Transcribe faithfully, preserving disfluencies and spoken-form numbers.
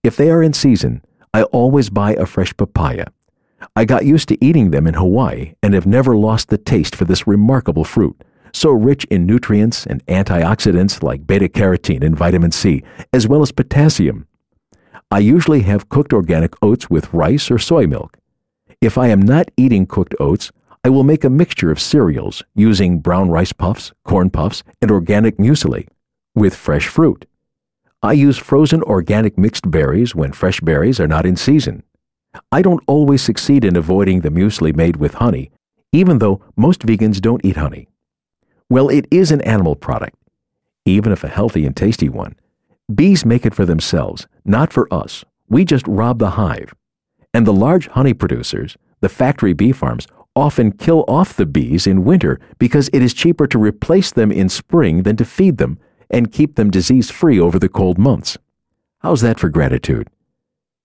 If they are in season, I always buy a fresh papaya. I got used to eating them in Hawaii and have never lost the taste for this remarkable fruit, so rich in nutrients and antioxidants like beta-carotene and vitamin C, as well as potassium. I usually have cooked organic oats with rice or soy milk. If I am not eating cooked oats, I will make a mixture of cereals using brown rice puffs, corn puffs, and organic muesli with fresh fruit. I use frozen organic mixed berries when fresh berries are not in season. I don't always succeed in avoiding the muesli made with honey, even though most vegans don't eat honey. Well, it is an animal product, even if a healthy and tasty one. Bees make it for themselves, not for us. We just rob the hive. And the large honey producers, the factory bee farms, often kill off the bees in winter because it is cheaper to replace them in spring than to feed them and keep them disease-free over the cold months. How's that for gratitude?